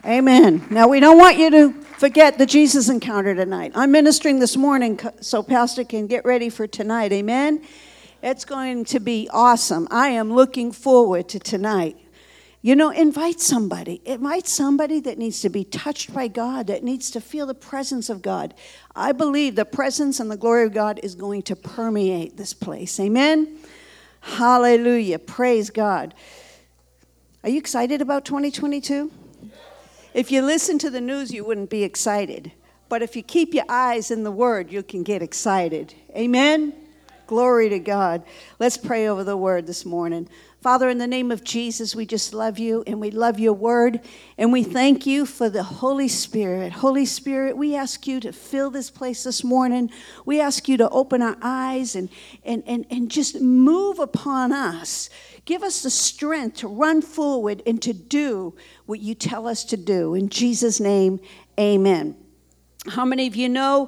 Amen. Now, we don't want you to forget the Jesus encounter tonight. I'm ministering this morning so Pastor can get ready for tonight. Amen. It's going to be awesome. I am looking forward to tonight. You know, invite somebody. Invite somebody that needs to be touched by God, that needs to feel the presence of God. I believe the presence and the glory of God is going to permeate this place. Amen. Hallelujah. Praise God. Are you excited about 2022? If you listen to the news, you wouldn't be excited. But if you keep your eyes in the Word, you can get excited. Amen? Glory to God. Let's pray over the Word this morning. Father, in the name of Jesus, we just love you, and we love your Word, and we thank you for the Holy Spirit. Holy Spirit, we ask you to fill this place this morning. We ask you to open our eyes and just move upon us. Give us the strength to run forward and to do what you tell us to do. In Jesus' name, amen. How many of you know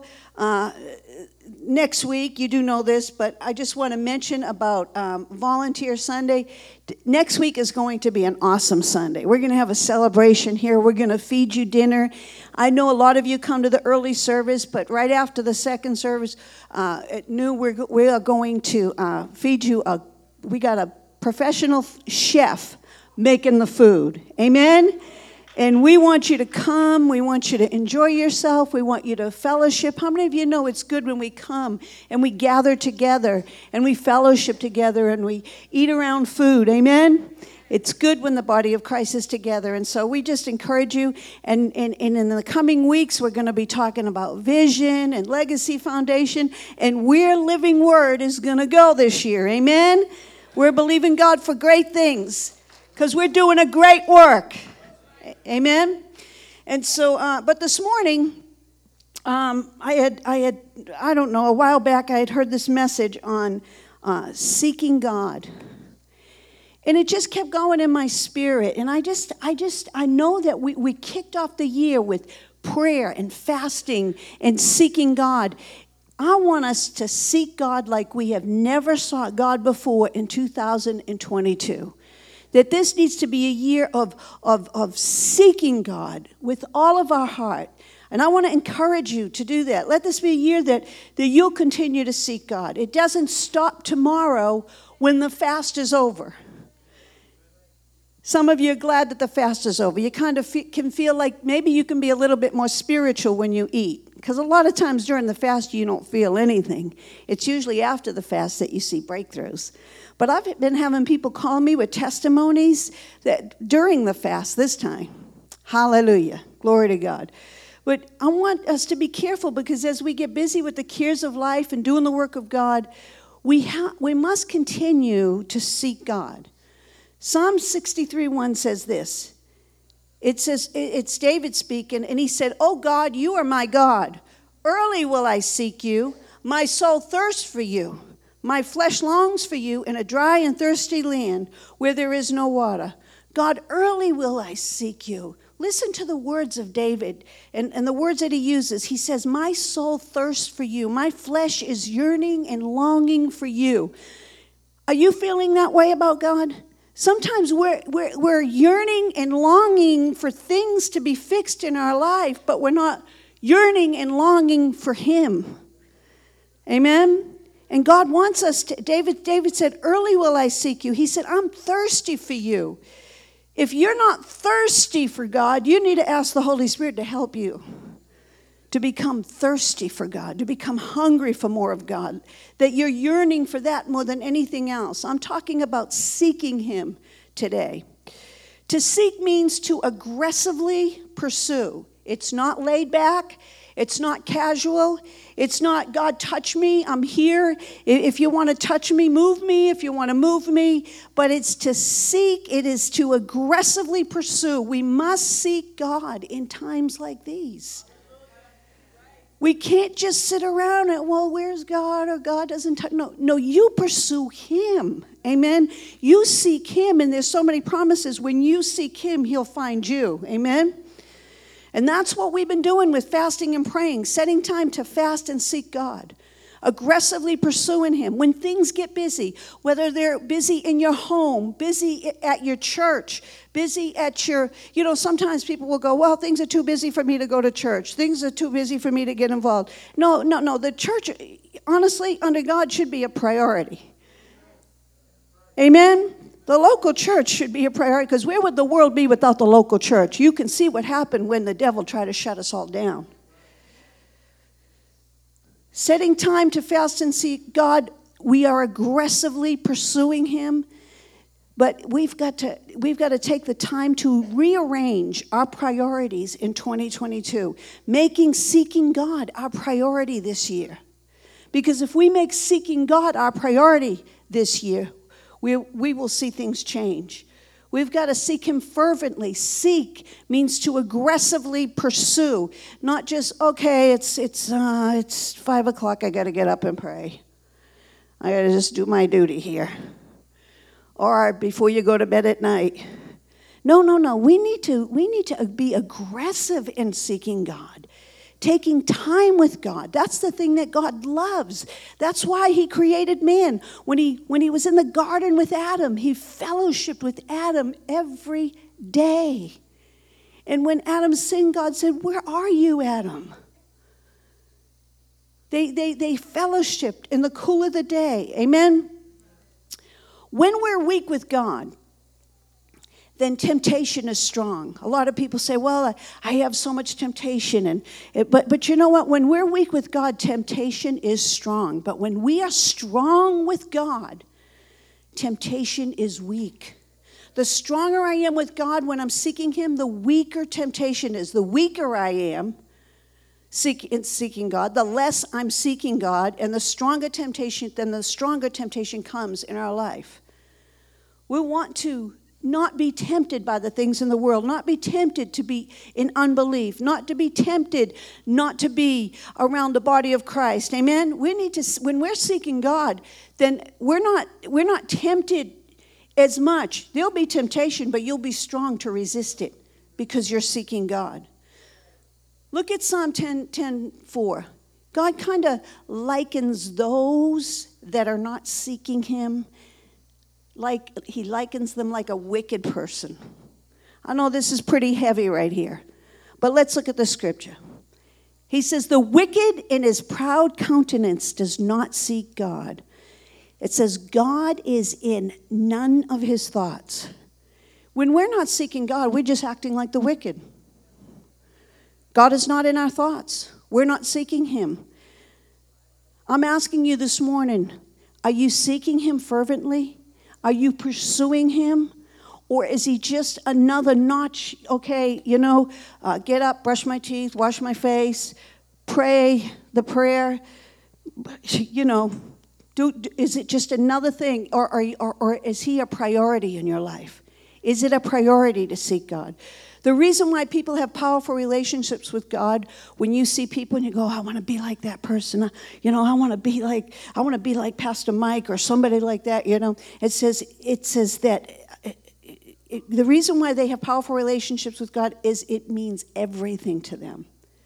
next week, you do know this, but I just want to mention about Volunteer Sunday. Next week is going to be an awesome Sunday. We're going to have a celebration here. We're going to feed you dinner. I know a lot of you come to the early service, but right after the second service at noon, we are going to feed you we got a professional chef making the food. Amen? And we want you to come. We want you to enjoy yourself. We want you to fellowship. How many of you know it's good when we come and we gather together and we fellowship together and we eat around food? Amen? It's good when the body of Christ is together. And so we just encourage you. And in the coming weeks, we're going to be talking about vision and Legacy Foundation. And Where Living Word is going to go this year. Amen? We're believing God for great things because we're doing a great work. Amen? And so, but this morning, I don't know, a while back I had heard this message on seeking God. And it just kept going in my spirit. And I know that we kicked off the year with prayer and fasting and seeking God. I want us to seek God like we have never sought God before in 2022. That this needs to be a year of seeking God with all of our heart. And I want to encourage you to do that. Let this be a year that you'll continue to seek God. It doesn't stop tomorrow when the fast is over. Some of you are glad that the fast is over. You kind of can feel like maybe you can be a little bit more spiritual when you eat. Because a lot of times during the fast, you don't feel anything. It's usually after the fast that you see breakthroughs. But I've been having people call me with testimonies that during the fast this time. Hallelujah. Glory to God. But I want us to be careful because as we get busy with the cares of life and doing the work of God, we must continue to seek God. Psalm 63:1 says this. It says, it's David speaking, and he said, "Oh God, you are my God. Early will I seek you. My soul thirsts for you. My flesh longs for you in a dry and thirsty land where there is no water. God, early will I seek you." Listen to the words of David and the words that he uses. He says, "My soul thirsts for you. My flesh is yearning and longing for you." Are you feeling that way about God? Sometimes we're yearning and longing for things to be fixed in our life, but we're not yearning and longing for Him. Amen? And God wants us to, David said, "Early will I seek you." He said, "I'm thirsty for you." If you're not thirsty for God, you need to ask the Holy Spirit to help you to become thirsty for God, to become hungry for more of God, that you're yearning for that more than anything else. I'm talking about seeking Him today. To seek means to aggressively pursue. It's not laid back. It's not casual. It's not, "God, touch me. I'm here. If you want to touch me, move me. If you want to move me." But it's to seek. It is to aggressively pursue. We must seek God in times like these. We can't just sit around and, "Well, where's God?" or "God doesn't touch." No, you pursue Him. Amen. You seek Him, and there's so many promises. When you seek Him, He'll find you. Amen. And that's what we've been doing with fasting and praying, setting time to fast and seek God. aggressively pursuing him. When things get busy, whether they're busy in your home, busy at your church, busy at your, sometimes people will go, well, things are too busy for me to go to church. Things are too busy for me to get involved. No. The church, honestly, under God, should be a priority. Amen? The local church should be a priority, because where would the world be without the local church? You can see what happened when the devil tried to shut us all down. Setting time to fast and seek God, we are aggressively pursuing him, but we've got to take the time to rearrange our priorities in 2022, making seeking God our priority this year. Because if we make seeking God our priority this year, we will see things change. We've got to seek him fervently. Seek means to aggressively pursue, not just, okay, it's 5 o'clock, I got to get up and pray. I got to just do my duty here. Or before you go to bed at night. No. We need to be aggressive in seeking God. Taking time with God. That's the thing that God loves. That's why he created man. When he was in the garden with Adam, he fellowshiped with Adam every day. And when Adam sinned, God said, where are you, Adam? They fellowshipped in the cool of the day. Amen? When we're weak with God, then temptation is strong. A lot of people say, well, I have so much temptation. But you know what? When we're weak with God, temptation is strong. But when we are strong with God, temptation is weak. The stronger I am with God when I'm seeking him, the weaker temptation is. The weaker I am seeking God, the less I'm seeking God, and the stronger temptation comes in our life. We want to not be tempted by the things in the world, not be tempted to be in unbelief, not to be tempted not to be around the body of Christ. Amen? We need to, when we're seeking God, then we're not tempted as much. There'll be temptation, but you'll be strong to resist it because you're seeking God. Look at Psalm 10:4. God kind of likens those that are not seeking him, like he likens them like a wicked person. I know this is pretty heavy right here, but let's look at the scripture. He says, the wicked in his proud countenance does not seek God. It says, God is in none of his thoughts. When we're not seeking God, we're just acting like the wicked. God is not in our thoughts. We're not seeking him. I'm asking you this morning, are you seeking him fervently? Are you pursuing him? Or is he just another notch? Okay, get up, brush my teeth, wash my face, pray the prayer. Is it just another thing? Or is he a priority in your life? Is it a priority to seek God? The reason why people have powerful relationships with God, when you see people and you go, I want to be like that person. I want to be like Pastor Mike or somebody like that. It says that the reason why they have powerful relationships with God is it means everything to them.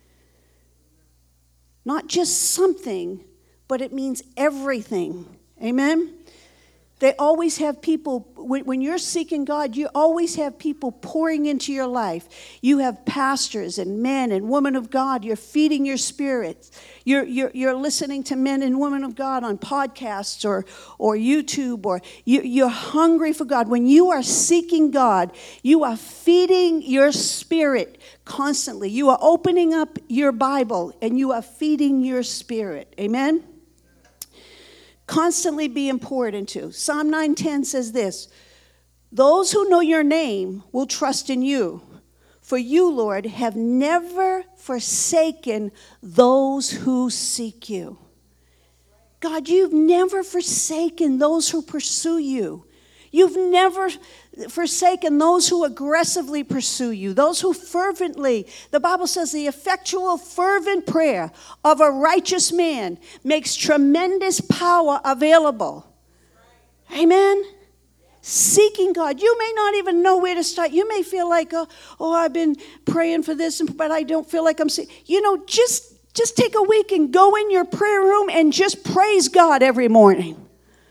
Not just something, but it means everything. Amen? They always have people, when you're seeking God, you always have people pouring into your life. You have pastors and men and women of God. You're feeding your spirits. You're listening to men and women of God on podcasts or YouTube, or you're hungry for God. When you are seeking God, you are feeding your spirit constantly. You are opening up your Bible and you are feeding your spirit. Amen? Constantly being poured into. Psalm 9:10 says this, those who know your name will trust in you, for you, Lord, have never forsaken those who seek you. God, you've never forsaken those who pursue you. You've never forsaken those who aggressively pursue you, those who fervently, the Bible says the effectual fervent prayer of a righteous man makes tremendous power available. Amen? Seeking God. You may not even know where to start. You may feel like, oh, I've been praying for this, but I don't feel like I'm seeing. Just Just take a week and go in your prayer room and just praise God every morning.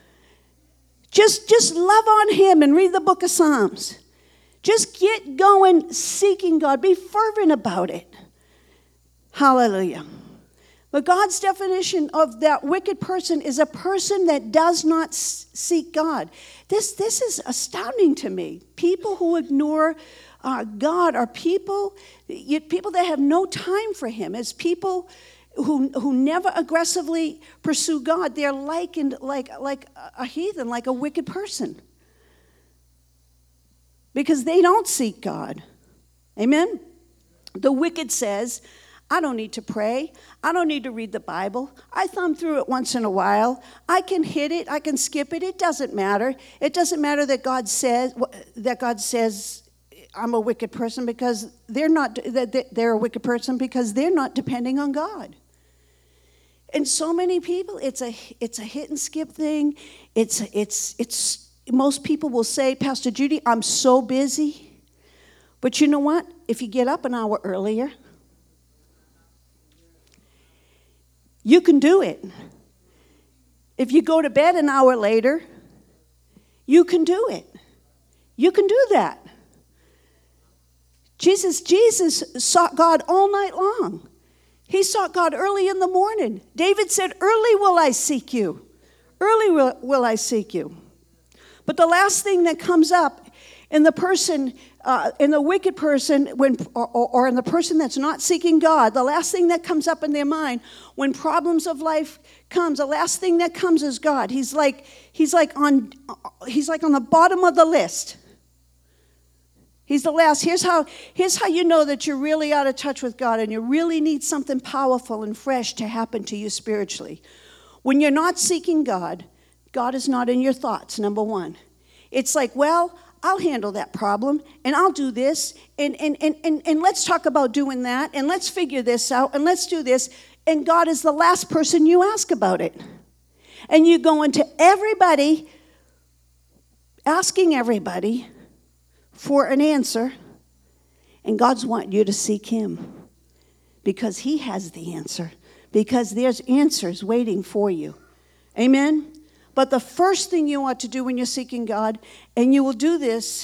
Just love on him and read the book of Psalms. Just get going seeking God. Be fervent about it. Hallelujah. But God's definition of that wicked person is a person that does not seek God. This is astounding to me. People who ignore God are people that have no time for him. As people who never aggressively pursue God, they're likened like a heathen, like a wicked person. Because they don't seek God. Amen? The wicked says, I don't need to pray. I don't need to read the Bible. I thumb through it once in a while. I can hit it. I can skip it. It doesn't matter. It doesn't matter that God says I'm a wicked person because they're a wicked person because they're not depending on God. And so many people, it's a hit and skip thing. It's most people will say, Pastor Judy, I'm so busy. But you know what? If you get up an hour earlier, you can do it. If you go to bed an hour later, you can do it. You can do that. Jesus sought God all night long. He sought God early in the morning. David said, early will I seek you. Early will I seek you. But the last thing that comes up in the person, in the wicked person, or in the person that's not seeking God, the last thing that comes up in their mind when problems of life comes, the last thing that comes is God. He's like on the bottom of the list. He's the last. Here's how you know that you're really out of touch with God and you really need something powerful and fresh to happen to you spiritually. When you're not seeking God, God is not in your thoughts, number one. It's like, well, I'll handle that problem, and I'll do this, and let's talk about doing that, and let's figure this out, and let's do this. And God is the last person you ask about it. And you go into everybody, asking everybody for an answer, and God's wanting you to seek him because he has the answer, because there's answers waiting for you. Amen? But the first thing you ought to do when you're seeking God, and you will do this,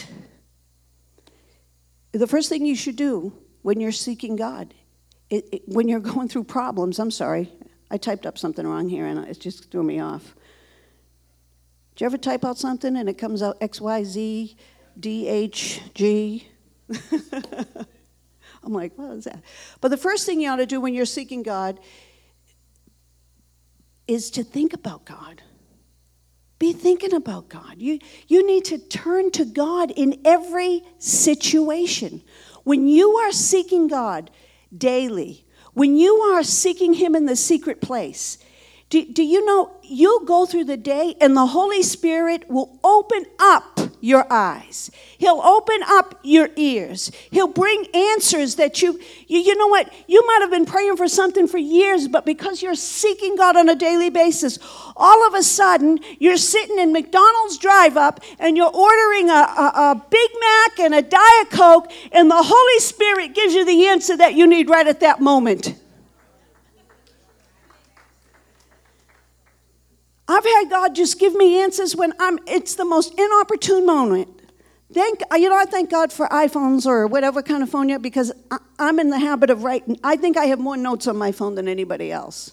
the first thing you should do when you're seeking God, when you're going through problems, I'm sorry, I typed up something wrong here and it just threw me off. Did you ever type out something and it comes out XYZ, DHG? I'm like, what is that? But the first thing you ought to do when you're seeking God is to think about God. Be thinking about God. You need to turn to God in every situation. When you are seeking God daily, when you are seeking him in the secret place, do you know you'll go through the day and the Holy Spirit will open up your eyes. He'll open up your ears. He'll bring answers that you know what? You might have been praying for something for years, but because you're seeking God on a daily basis, all of a sudden you're sitting in McDonald's drive-up and you're ordering a Big Mac and a Diet Coke, and the Holy Spirit gives you the answer that you need right at that moment. I've had God just give me answers when it's the most inopportune moment. I thank God for iPhones or whatever kind of phone you have, because I'm in the habit of writing. I think I have more notes on my phone than anybody else.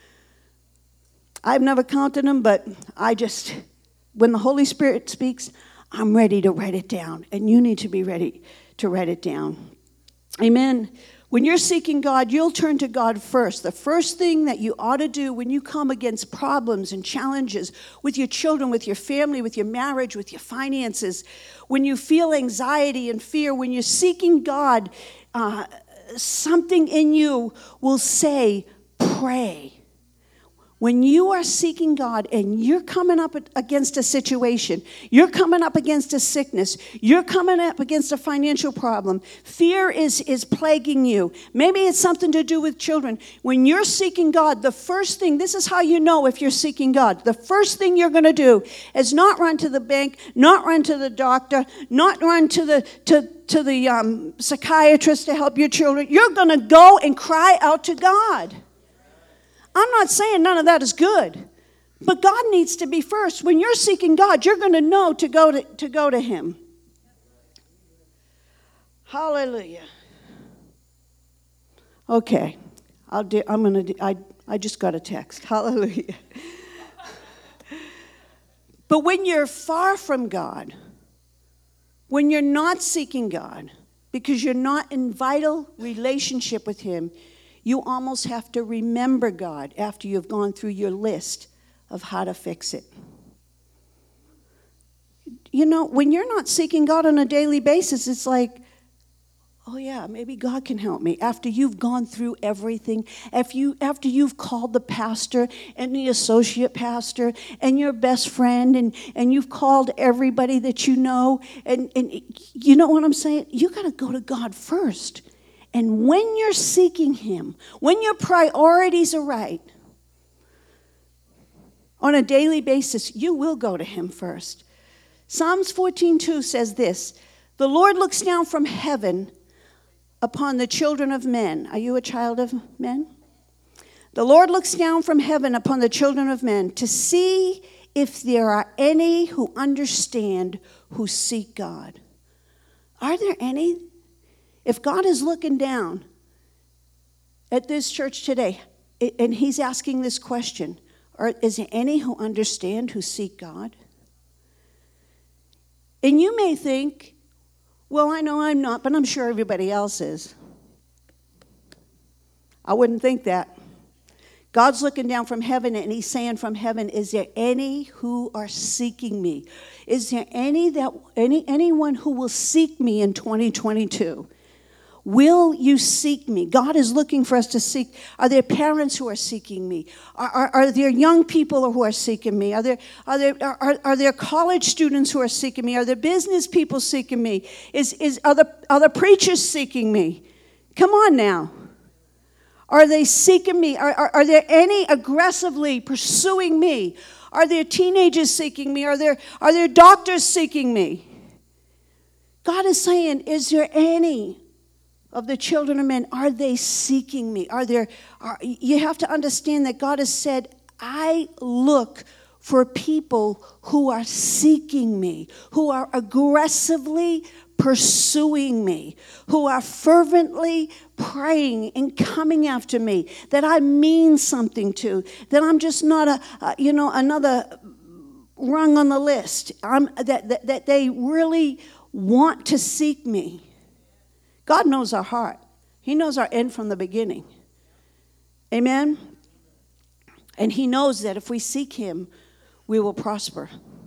I've never counted them, but when the Holy Spirit speaks, I'm ready to write it down. And you need to be ready to write it down. Amen. When you're seeking God, you'll turn to God first. The first thing that you ought to do when you come against problems and challenges with your children, with your family, with your marriage, with your finances, when you feel anxiety and fear, when you're seeking God, something in you will say, pray. When you are seeking God and you're coming up against a situation, you're coming up against a sickness, you're coming up against a financial problem, fear is plaguing you. Maybe it's something to do with children. When you're seeking God, the first thing, this is how you know if you're seeking God. The first thing you're going to do is not run to the bank, not run to the doctor, not run to the psychiatrist to help your children. You're going to go and cry out to God. I'm not saying none of that is good. But God needs to be first. When you're seeking God, you're going to know to go to Him. Hallelujah. Okay. I just got a text. Hallelujah. But when you're far from God, when you're not seeking God, because you're not in vital relationship with Him, you almost have to remember God after you've gone through your list of how to fix it. You know, when you're not seeking God on a daily basis, it's like, oh yeah, maybe God can help me. After you've gone through everything, after you've called the pastor and the associate pastor and your best friend and you've called everybody that you know, and you know what I'm saying? You got to go to God first. And when you're seeking Him, when your priorities are right, on a daily basis, you will go to Him first. Psalms 14:2 says this, "The Lord looks down from heaven upon the children of men." Are you a child of men? "The Lord looks down from heaven upon the children of men to see if there are any who understand, who seek God." Are there any? If God is looking down at this church today, and He's asking this question, is there any who understand, who seek God? And you may think, well, I know I'm not, but I'm sure everybody else is. I wouldn't think that. God's looking down from heaven, and He's saying from heaven, is there any who are seeking me? Is there anyone who will seek me in 2022? Will you seek me? God is looking for us to seek. Are there parents who are seeking me? Are there young people who are seeking me? Are there college students who are seeking me? Are there business people seeking me? Are the preachers seeking me? Come on now. Are they seeking me? Are there any aggressively pursuing me? Are there teenagers seeking me? Are there doctors seeking me? God is saying, is there any of the children of men, are they seeking me? You have to understand that God has said, I look for people who are seeking me, who are aggressively pursuing me, who are fervently praying and coming after me, that I mean something to, that I'm just not another rung on the list, that they really want to seek me. God knows our heart. He knows our end from the beginning. Amen? And He knows that if we seek Him, we will prosper.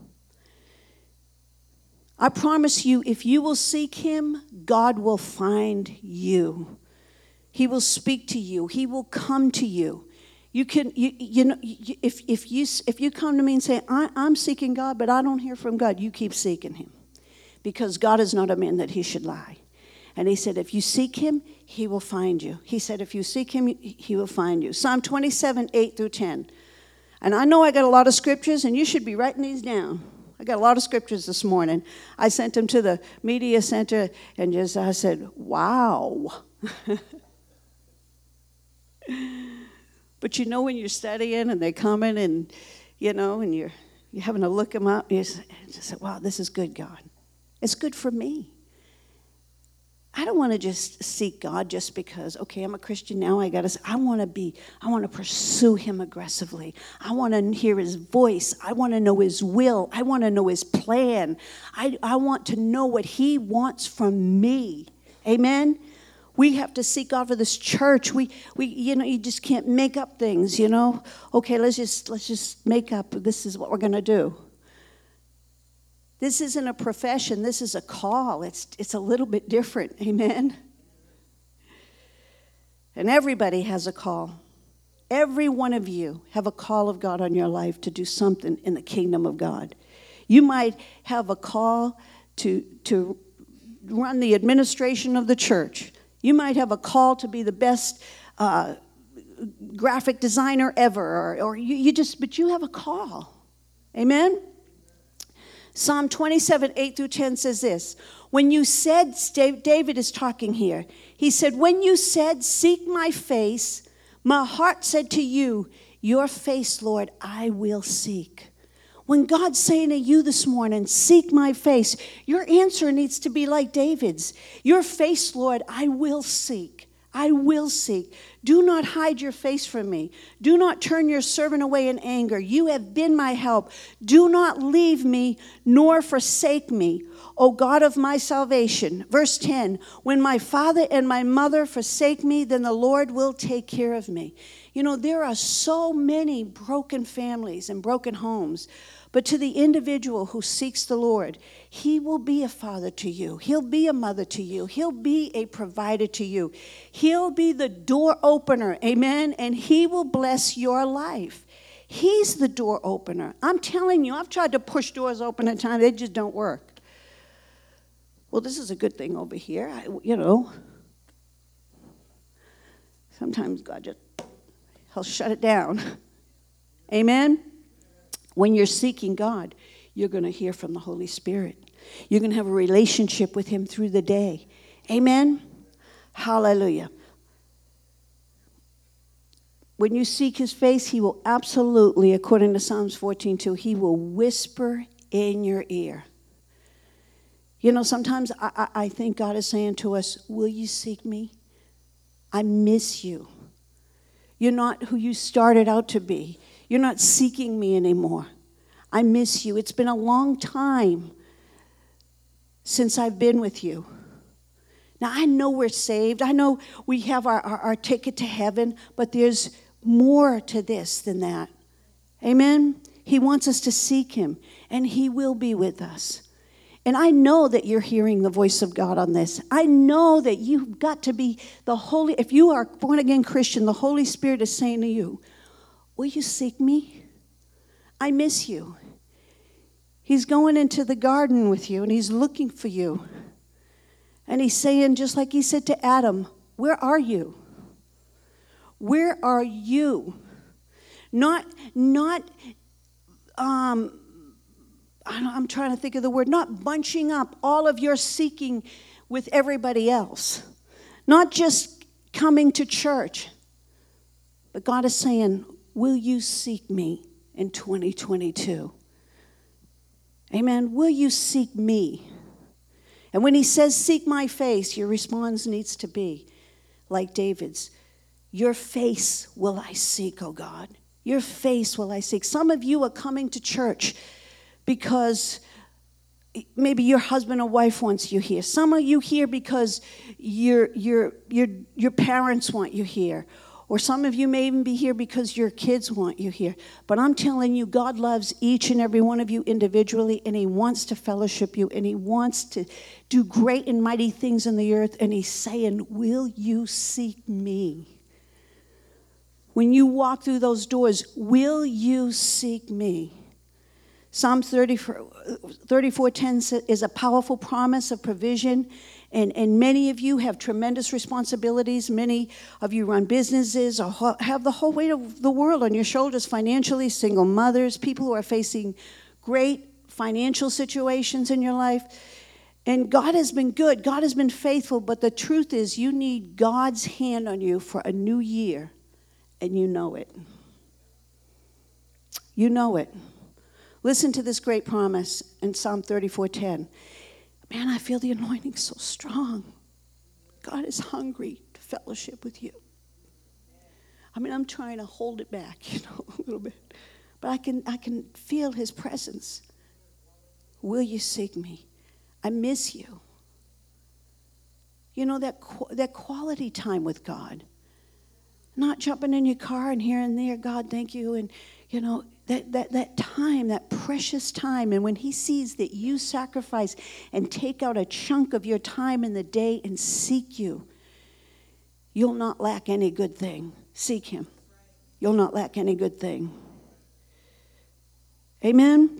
I promise you, if you will seek Him, God will find you. He will speak to you. He will come to you. You can, if you come to me and say, I'm seeking God, but I don't hear from God, you keep seeking Him. Because God is not a man that He should lie. And He said, if you seek Him, He will find you. He said, if you seek Him, He will find you. Psalm 27, 8 through 10. And I know I got a lot of scriptures, and you should be writing these down. I got a lot of scriptures this morning. I sent them to the media center, and I said, wow. But you know when you're studying, and they're coming, and and you're having to look them up, you say, wow, this is good, God. It's good for me. I don't want to just seek God just because, okay, I'm a Christian now. I want to pursue Him aggressively. I want to hear His voice. I want to know His will. I want to know His plan. I want to know what He wants from me. Amen? We have to seek God for this church. We you just can't make up things, Okay, let's just make up, this is what we're going to do. This isn't a profession. This is a call. It's a little bit different. Amen? And everybody has a call. Every one of you have a call of God on your life to do something in the kingdom of God. You might have a call to run the administration of the church. You might have a call to be the best graphic designer ever, but you have a call. Amen? Psalm 27, 8 through 10 says this. When you said, David is talking here. He said, when you said, seek my face, My heart said to you, your face, Lord, I will seek. When God's saying to you this morning, seek my face, your answer needs to be like David's. Your face, Lord, I will seek. I will seek. Do not hide your face from me. Do not turn your servant away in anger. You have been my help. Do not leave me nor forsake me, O God of my salvation. Verse 10, when my father and my mother forsake me, then the Lord will take care of me. You know, there are so many broken families and broken homes. But to the individual who seeks the Lord, he will be a father to you. He'll be a mother to you. He'll be a provider to you. He'll be the door opener, amen? And he will bless your life. He's the door opener. I'm telling you, I've tried to push doors open at times. They just don't work. Well, this is a good thing over here. Sometimes God he'll shut it down. Amen? When you're seeking God, you're going to hear from the Holy Spirit. You're going to have a relationship with him through the day. Amen? Hallelujah. When you seek his face, he will absolutely, according to Psalms 14:2, he will whisper in your ear. You know, sometimes I think God is saying to us, will you seek me? I miss you. You're not who you started out to be. You're not seeking me anymore. I miss you. It's been a long time since I've been with you. Now, I know we're saved. I know we have our ticket to heaven, but there's more to this than that. Amen? He wants us to seek him, and he will be with us. And I know that you're hearing the voice of God on this. I know that you've got to be if you are a born-again Christian, the Holy Spirit is saying to you, will you seek me? I miss you. He's going into the garden with you, and he's looking for you. And he's saying, just like he said to Adam, where are you? Where are you? I'm trying to think of the word, not bunching up all of your seeking with everybody else. Not just coming to church. But God is saying, will you seek me in 2022? Amen. Will you seek me? And when he says, seek my face, your response needs to be like David's. Your face will I seek, oh God. Your face will I seek. Some of you are coming to church because maybe your husband or wife wants you here. Some of you here because your parents want you here. Or some of you may even be here because your kids want you here. But I'm telling you, God loves each and every one of you individually, and he wants to fellowship you, and he wants to do great and mighty things in the earth. And he's saying, will you seek me? When you walk through those doors, will you seek me? Psalm 34:10 is a powerful promise of provision. And many of you have tremendous responsibilities. Many of you run businesses or have the whole weight of the world on your shoulders financially, single mothers, people who are facing great financial situations in your life. And God has been good. God has been faithful. But the truth is you need God's hand on you for a new year. And you know it. You know it. Listen to this great promise in Psalm 34:10. Man, I feel the anointing so strong. God is hungry to fellowship with you. I mean, I'm trying to hold it back, a little bit. But I can feel his presence. Will you seek me? I miss you. You know, that quality time with God. Not jumping in your car and here and there, God, thank you. And, that time, that precious time. And when he sees that you sacrifice and take out a chunk of your time in the day and seek you, you'll not lack any good thing. Seek him. You'll not lack any good thing. Amen?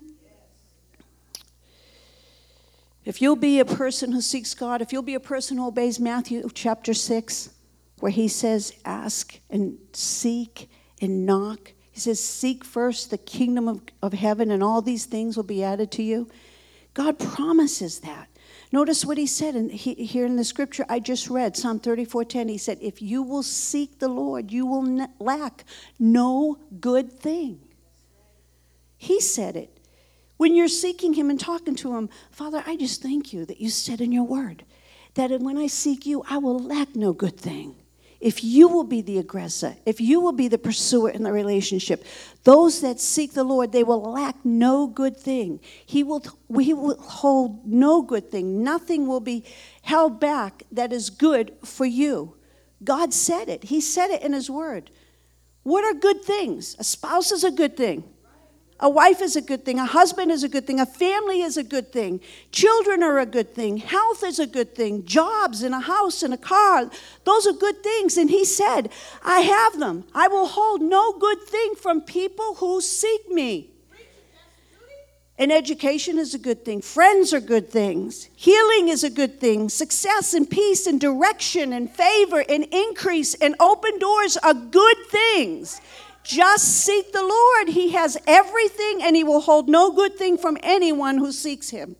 If you'll be a person who seeks God, if you'll be a person who obeys Matthew chapter 6, where he says, ask and seek and knock. He says, seek first the kingdom of heaven, and all these things will be added to you. God promises that. Notice what he said here in the scripture I just read, Psalm 34:10. He said, if you will seek the Lord, you will lack no good thing. He said it. When you're seeking him and talking to him, Father, I just thank you that you said in your word that when I seek you, I will lack no good thing. If you will be the aggressor, if you will be the pursuer in the relationship, those that seek the Lord, they will lack no good thing. We will hold no good thing. Nothing will be held back that is good for you. God said it. He said it in his word. What are good things? A spouse is a good thing. A wife is a good thing. A husband is a good thing. A family is a good thing. Children are a good thing. Health is a good thing. Jobs and a house and a car, those are good things. And he said, I have them. I will hold no good thing from people who seek me. And education is a good thing. Friends are good things. Healing is a good thing. Success and peace and direction and favor and increase and open doors are good things. Just seek the Lord. He has everything, and he will hold no good thing from anyone who seeks him.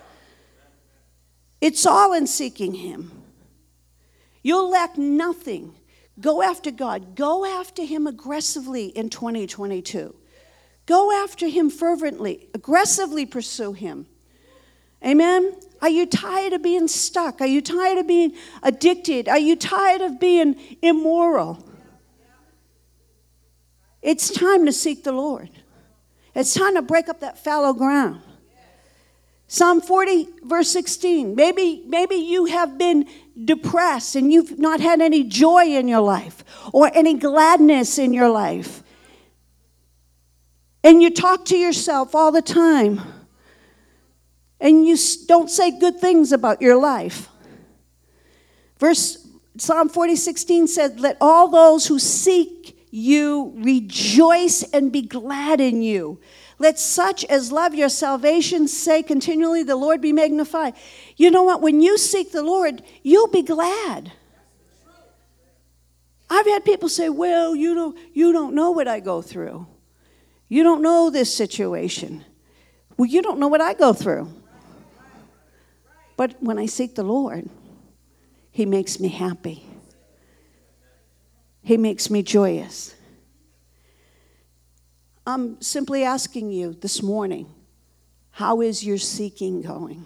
It's all in seeking him. You'll lack nothing. Go after God. Go after him aggressively in 2022. Go after him fervently. Aggressively pursue him. Amen? Are you tired of being stuck? Are you tired of being addicted? Are you tired of being immoral? It's time to seek the Lord. It's time to break up that fallow ground. Psalm 40, verse 16. Maybe you have been depressed and you've not had any joy in your life or any gladness in your life. And you talk to yourself all the time. And you don't say good things about your life. Psalm 40:16 said, let all those who seek you rejoice and be glad in you. Let such as love your salvation say continually, the Lord be magnified. You know what? When you seek the Lord, you'll be glad. I've had people say, well, you don't know what I go through. You don't know this situation. Well, you don't know what I go through. But when I seek the Lord, he makes me happy. He makes me joyous. I'm simply asking you this morning, how is your seeking going?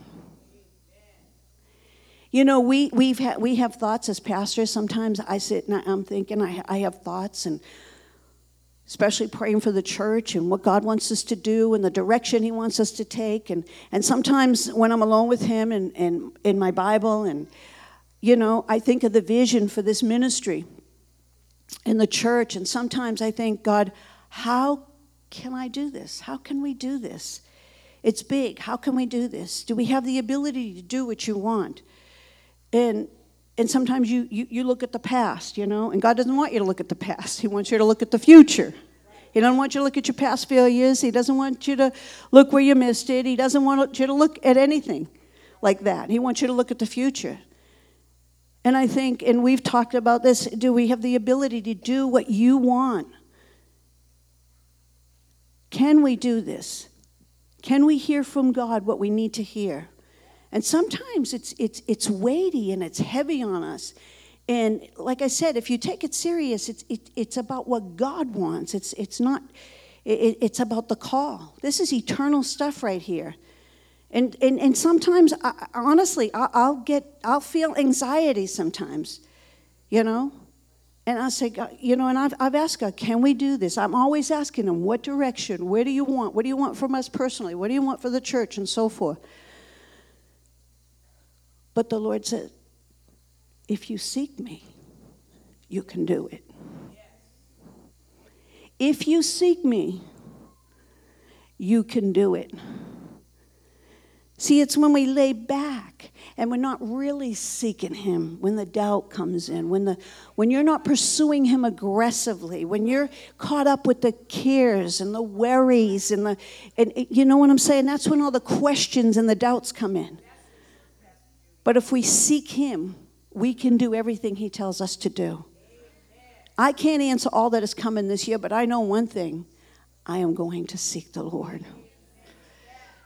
You know, we have thoughts as pastors. Sometimes I sit and I'm thinking, I have thoughts, and especially praying for the church and what God wants us to do and the direction he wants us to take. And sometimes when I'm alone with him and in my Bible, and, you know, I think of the vision for this ministry in the church. And sometimes I think, God, how can I do this? How can we do this? It's big. How can we do this? Do we have the ability to do what you want? And sometimes you look at the past, you know, and God doesn't want you to look at the past. He wants you to look at the future. He doesn't want you to look at your past failures. He doesn't want you to look where you missed it. He doesn't want you to look at anything like that. He wants you to look at the future. And I think, and we've talked about this, do we have the ability to do what you want? Can we do this? Can we hear from God what we need to hear? And sometimes it's weighty and it's heavy on us. And like I said, if you take it serious, it's about what God wants. It's about the call. This is eternal stuff right here. And sometimes, honestly, I'll feel anxiety sometimes, you know. And I say, God, you know, and I've asked God, can we do this? I'm always asking him, what direction? Where do you want? What do you want from us personally? What do you want for the church and so forth? But the Lord said, if you seek me, you can do it. If you seek me, you can do it. See, it's when we lay back and we're not really seeking him, when the doubt comes in, when you're not pursuing him aggressively, when you're caught up with the cares and the worries and you know what I'm saying? That's when all the questions and the doubts come in. But if we seek him, we can do everything he tells us to do. I can't answer all that is coming this year, but I know one thing. I am going to seek the Lord.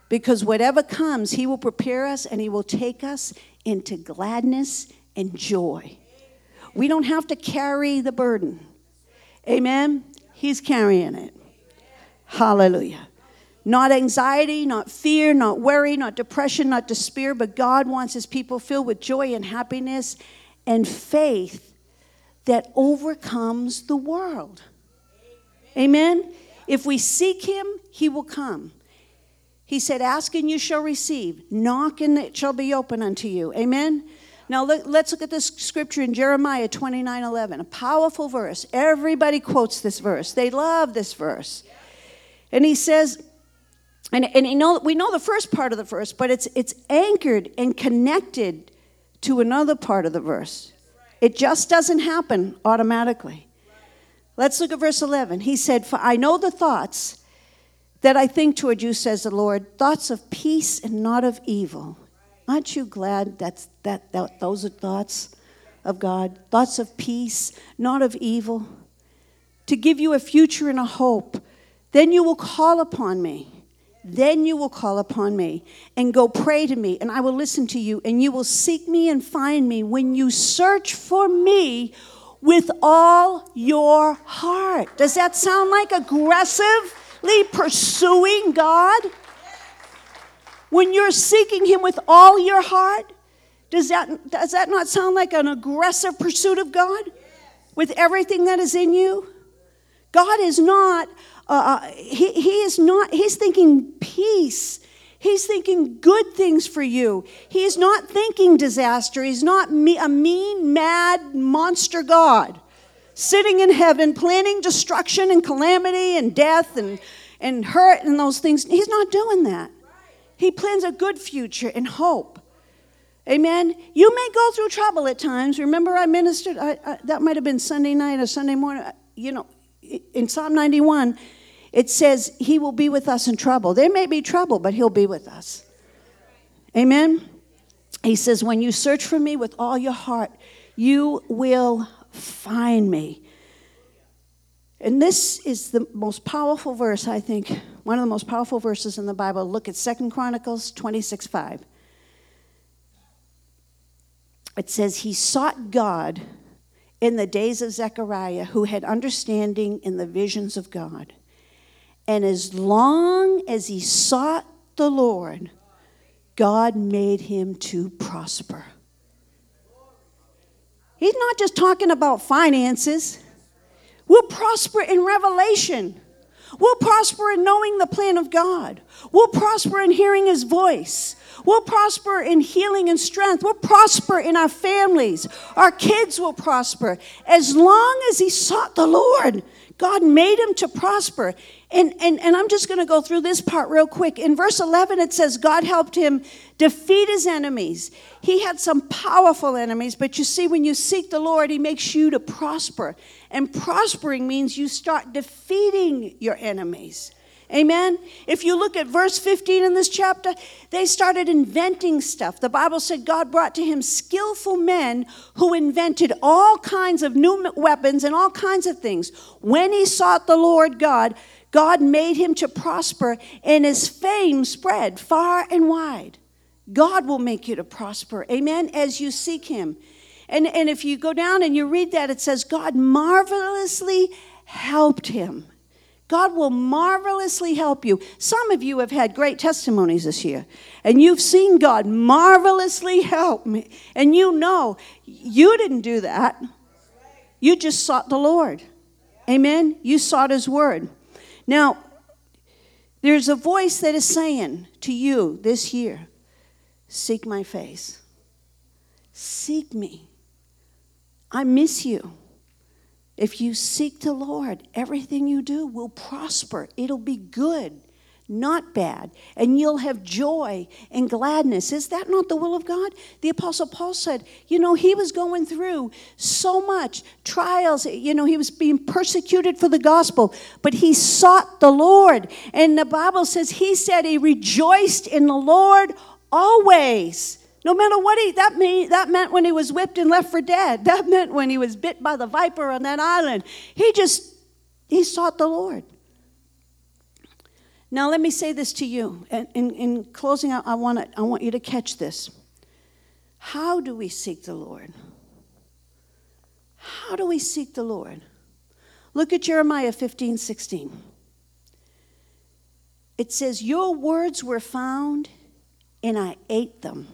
Because whatever comes, he will prepare us and he will take us into gladness and joy. We don't have to carry the burden. Amen? He's carrying it. Hallelujah. Not anxiety, not fear, not worry, not depression, not despair, but God wants his people filled with joy and happiness and faith that overcomes the world. Amen? If we seek him, he will come. He said, ask and you shall receive. Knock and it shall be open unto you. Amen? Now let's look at this scripture in Jeremiah 29:11. A powerful verse. Everybody quotes this verse. They love this verse. And he says, and we know the first part of the verse, but it's anchored and connected to another part of the verse. It just doesn't happen automatically. Let's look at verse 11. He said, for I know the thoughts that I think toward you, says the Lord, thoughts of peace and not of evil. Aren't you glad that those are thoughts of God? Thoughts of peace, not of evil. To give you a future and a hope. Then you will call upon me. Then you will call upon me and go pray to me, and I will listen to you, and you will seek me and find me when you search for me with all your heart. Does that sound like aggressively pursuing God? When you're seeking him with all your heart, does that not sound like an aggressive pursuit of God? With everything that is in you? God is not, he's thinking peace. He's thinking good things for you. He's not thinking disaster. He's not a mean, mad monster God sitting in heaven planning destruction and calamity and death and hurt and those things. He's not doing that. He plans a good future and hope. Amen. You may go through trouble at times. Remember I ministered, that might have been Sunday night or Sunday morning. In Psalm 91, it says he will be with us in trouble. There may be trouble, but he'll be with us. Amen. He says, when you search for me with all your heart, you will find me. And this is the most powerful verse, I think, one of the most powerful verses in the Bible. Look at 2 Chronicles 26:5. It says, he sought God in the days of Zechariah, who had understanding in the visions of God. And as long as he sought the Lord, God made him to prosper. He's not just talking about finances. We'll prosper in revelation. We'll prosper in knowing the plan of God. We'll prosper in hearing his voice. We'll prosper in healing and strength. We'll prosper in our families. Our kids will prosper. As long as he sought the Lord, God made him to prosper. And I'm just going to go through this part real quick. In verse 11, it says God helped him defeat his enemies. He had some powerful enemies, but you see, when you seek the Lord, he makes you to prosper. And prospering means you start defeating your enemies. Amen? If you look at verse 15 in this chapter, they started inventing stuff. The Bible said God brought to him skillful men who invented all kinds of new weapons and all kinds of things. When he sought the Lord God, God made him to prosper, and his fame spread far and wide. God will make you to prosper, amen, as you seek him. And if you go down and you read that, it says God marvelously helped him. God will marvelously help you. Some of you have had great testimonies this year, and you've seen God marvelously help me. And you know, you didn't do that. You just sought the Lord. Amen? You sought his word. Now, there's a voice that is saying to you this year, seek my face. Seek me. I miss you. If you seek the Lord, everything you do will prosper. It'll be good, not bad. And you'll have joy and gladness. Is that not the will of God? The Apostle Paul said, he was going through so much trials. He was being persecuted for the gospel, but he sought the Lord. And the Bible says he said he rejoiced in the Lord always. No matter what that meant when he was whipped and left for dead. That meant when he was bit by the viper on that island. He sought the Lord. Now let me say this to you. And in closing, I want you to catch this. How do we seek the Lord? How do we seek the Lord? Look at Jeremiah 15:16. It says, your words were found, and I ate them.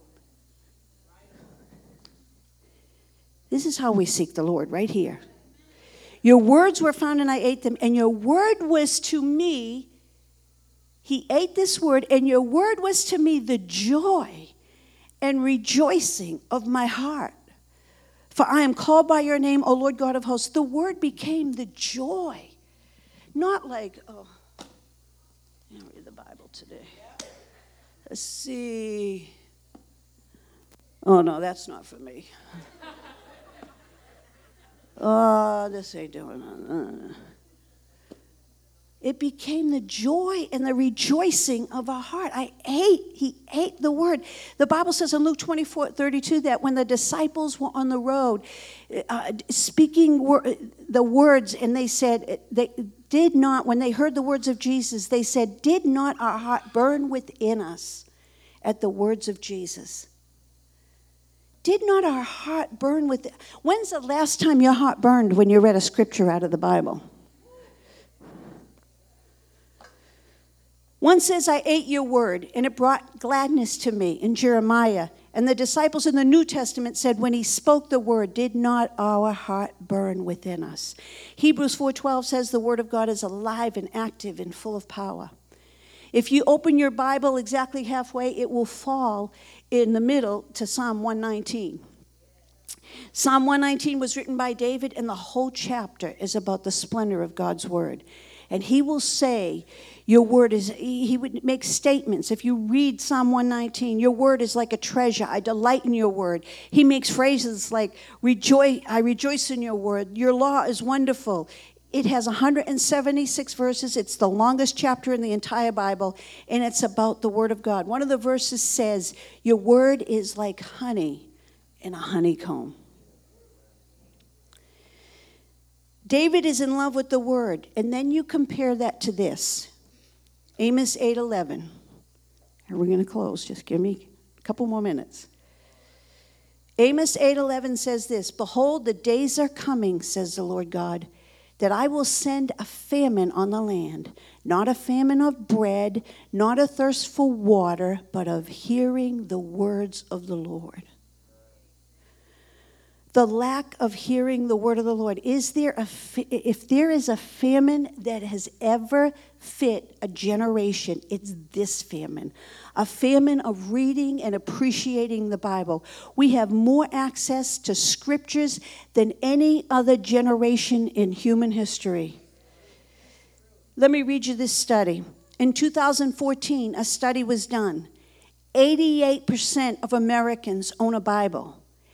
This is how we seek the Lord, right here. Your words were found, and I ate them, and your word was to me. He ate this word, and your word was to me the joy and rejoicing of my heart. For I am called by your name, O Lord God of hosts. The word became the joy. Not like, oh, I'll read the Bible today. Let's see. Oh, no, that's not for me. Oh, this ain't doing it. It became the joy and the rejoicing of our heart. He ate the word. The Bible says in Luke 24:32 that when the disciples were on the road speaking the words, and they said, they did not, when they heard the words of Jesus, they said, did not our heart burn within us at the words of Jesus? Did not our heart burn within? When's the last time your heart burned when you read a scripture out of the Bible? One says, I ate your word, and it brought gladness to me in Jeremiah. And the disciples in the New Testament said, when he spoke the word, did not our heart burn within us? Hebrews 4:12 says the word of God is alive and active and full of power. If you open your Bible exactly halfway, it will fall in the middle to Psalm 119. Psalm 119 was written by David, and the whole chapter is about the splendor of God's word. And he will say, your word is, he would make statements. If you read Psalm 119, your word is like a treasure. I delight in your word. He makes phrases like, I rejoice in your word. Your law is wonderful. It has 176 verses. It's the longest chapter in the entire Bible, and it's about the word of God. One of the verses says, your word is like honey in a honeycomb. David is in love with the word, and then you compare that to this. Amos 8:11. And we're going to close. Just give me a couple more minutes. Amos 8:11 says this, behold, the days are coming, says the Lord God, that I will send a famine on the land, not a famine of bread, not a thirst for water, but of hearing the words of the Lord. The lack of hearing the word of the Lord. If there is a famine that has ever fit a generation, it's this famine. A famine of reading and appreciating the Bible. We have more access to scriptures than any other generation in human history. Let me read you this study. In 2014, a study was done. 88% of Americans own a Bible.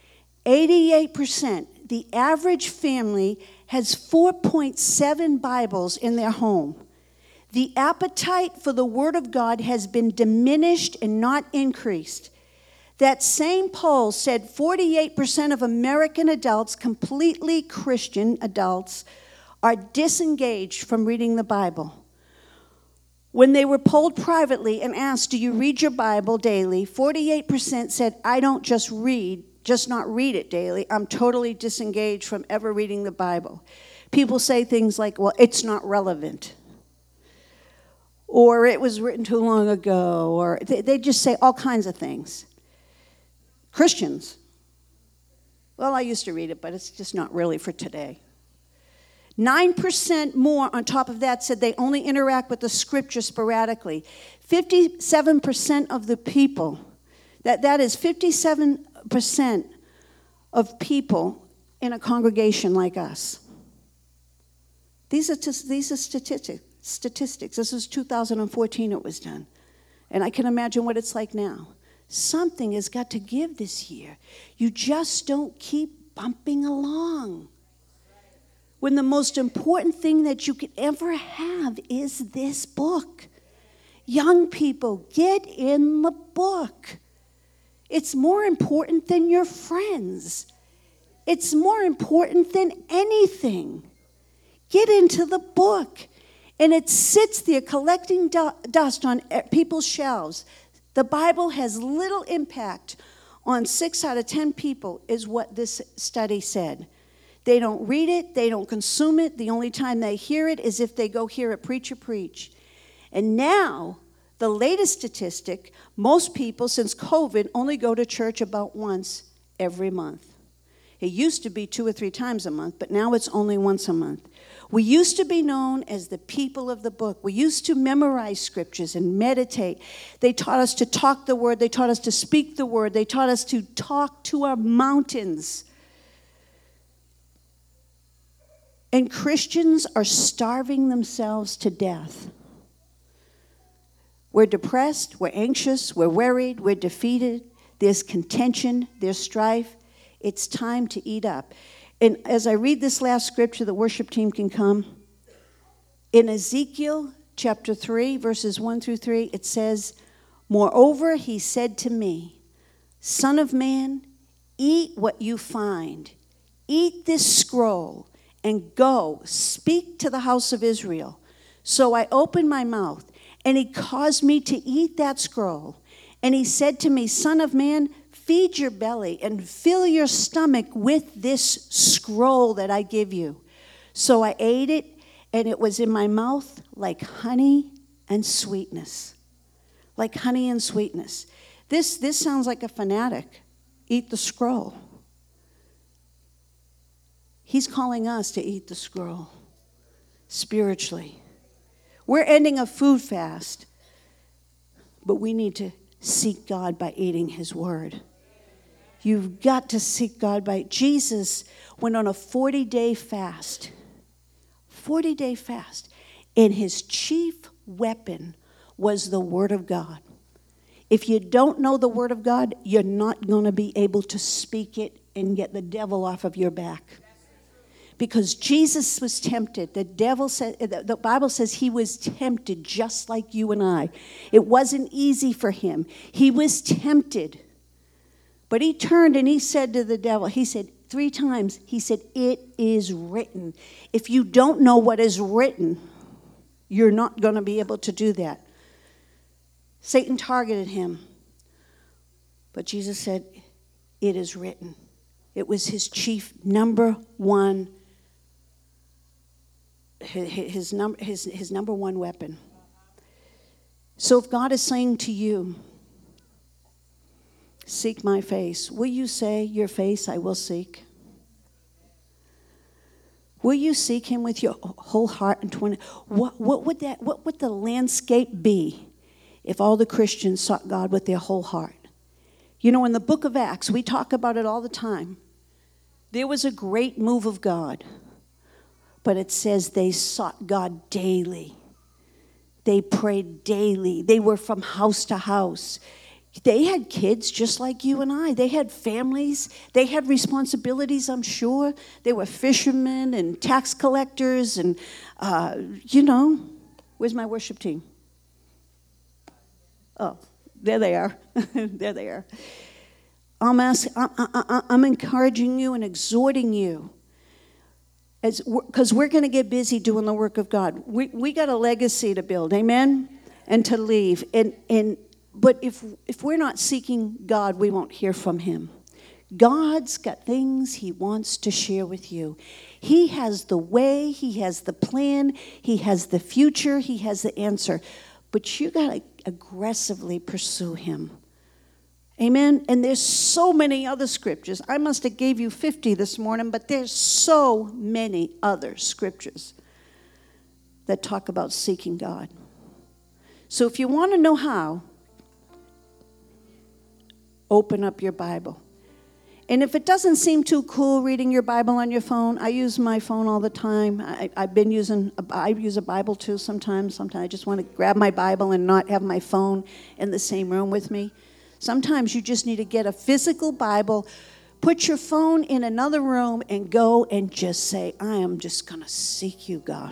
88%. The average family has 4.7 Bibles in their home. The appetite for the Word of God has been diminished and not increased. That same poll said 48% of American adults, completely Christian adults, are disengaged from reading the Bible. When they were polled privately and asked, do you read your Bible daily? 48% said, I don't just not read it daily. I'm totally disengaged from ever reading the Bible. People say things like, well, it's not relevant. Or it was written too long ago. Or they just say all kinds of things. Christians. Well, I used to read it, but it's just not really for today. 9% more on top of that said they only interact with the scripture sporadically. 57% of the people, that is 57% of people in a congregation like us. These are statistics. This was 2014 it was done. And I can imagine what it's like now. Something has got to give this year. You just don't keep bumping along. When the most important thing that you could ever have is this book. Young people, get in the book. It's more important than your friends. It's more important than anything. Get into the book. And it sits there collecting dust on people's shelves. The Bible has little impact on 6 out of 10 people, is what this study said. They don't read it. They don't consume it. The only time they hear it is if they go hear a preacher preach. And now, the latest statistic, most people since COVID only go to church about once every month. It used to be 2 or 3 times a month, but now it's only once a month. We used to be known as the people of the book. We used to memorize scriptures and meditate. They taught us to talk the word. They taught us to speak the word. They taught us to talk to our mountains. And Christians are starving themselves to death. We're depressed, we're anxious, we're worried, we're defeated. There's contention, there's strife. It's time to eat up. And as I read this last scripture, the worship team can come. In Ezekiel chapter 3, verses 1 through 3, it says, "Moreover, he said to me, Son of man, eat what you find. Eat this scroll and go speak to the house of Israel." So I opened my mouth, and he caused me to eat that scroll. And he said to me, "Son of man, feed your belly and fill your stomach with this scroll that I give you." So I ate it, and it was in my mouth like honey and sweetness. Like honey and sweetness. This sounds like a fanatic. Eat the scroll. He's calling us to eat the scroll spiritually. We're ending a food fast, but we need to seek God by eating his word. You've got to seek God by... Jesus went on a 40-day fast. 40-day fast. And his chief weapon was the word of God. If you don't know the word of God, you're not going to be able to speak it and get the devil off of your back. Because Jesus was tempted. The Bible says he was tempted just like you and I. It wasn't easy for him. He was tempted. But he turned and he said to the devil, he said 3 times, he said, "It is written." If you don't know what is written, you're not going to be able to do that. Satan targeted him. But Jesus said, "It is written." It was his chief number one, his number one weapon. So if God is saying to you, "Seek my face," will you say, "Your face I will seek"? Will you seek him with your whole heart and 20? What would the landscape be if all the Christians sought God with their whole heart? You know, in the book of Acts, we talk about it all the time. There was a great move of God, but it says they sought God daily. They prayed daily. They were from house to house. They had kids just like you and I. They had families. They had responsibilities, I'm sure. They were fishermen and tax collectors and, where's my worship team? Oh, there they are. There they are. I'm encouraging you and exhorting you, because we're going to get busy doing the work of God. We got a legacy to build, amen, and to leave. But if we're not seeking God, we won't hear from him. God's got things he wants to share with you. He has the way, he has the plan, he has the future, he has the answer. But you got to aggressively pursue him. Amen? And there's so many other scriptures. I must have gave you 50 this morning, but there's so many other scriptures that talk about seeking God. So if you want to know how, open up your Bible. And if it doesn't seem too cool reading your Bible on your phone, I use my phone all the time. I use a Bible too sometimes. Sometimes I just want to grab my Bible and not have my phone in the same room with me. Sometimes you just need to get a physical Bible, put your phone in another room, and go and just say, "I am just going to seek you, God."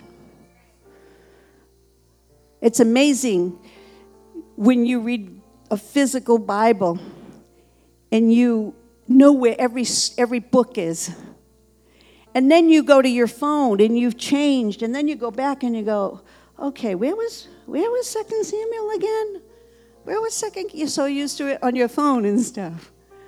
It's amazing when you read a physical Bible and you know where every book is. And then you go to your phone and you've changed, and then you go back and you go, Okay, where was 2 Samuel again? Where was second? You're so used to it on your phone and stuff.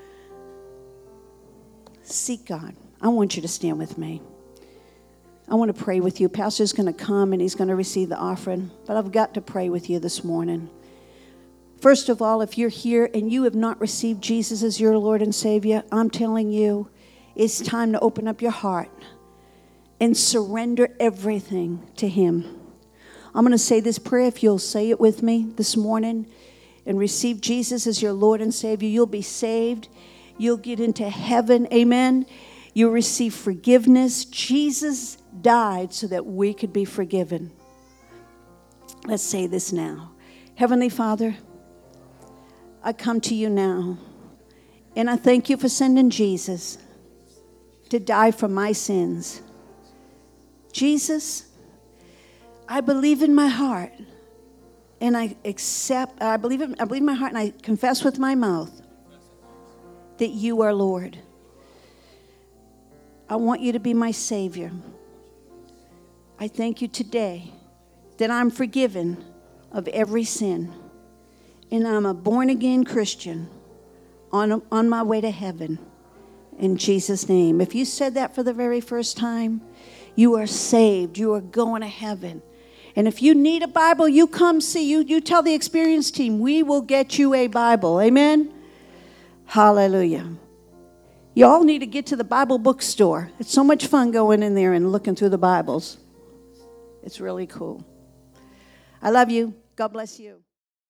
Seek God. I want you to stand with me. I want to pray with you. Pastor's going to come and he's going to receive the offering, but I've got to pray with you this morning. First of all, if you're here and you have not received Jesus as your Lord and Savior, I'm telling you, it's time to open up your heart and surrender everything to Him. I'm going to say this prayer. If you'll say it with me this morning and receive Jesus as your Lord and Savior, you'll be saved. You'll get into heaven. Amen. You'll receive forgiveness. Jesus died so that we could be forgiven. Let's say this now. Heavenly Father, I come to you now, and I thank you for sending Jesus to die for my sins. Jesus, I believe in my heart, and I believe in my heart, and I confess with my mouth that you are Lord. I want you to be my Savior. I thank you today that I'm forgiven of every sin, and I'm a born-again Christian on my way to heaven. In Jesus' name. If you said that for the very first time, you are saved. You are going to heaven. And if you need a Bible, you come see. You tell the experience team, we will get you a Bible. Amen? Hallelujah. You all need to get to the Bible bookstore. It's so much fun going in there and looking through the Bibles. It's really cool. I love you. God bless you.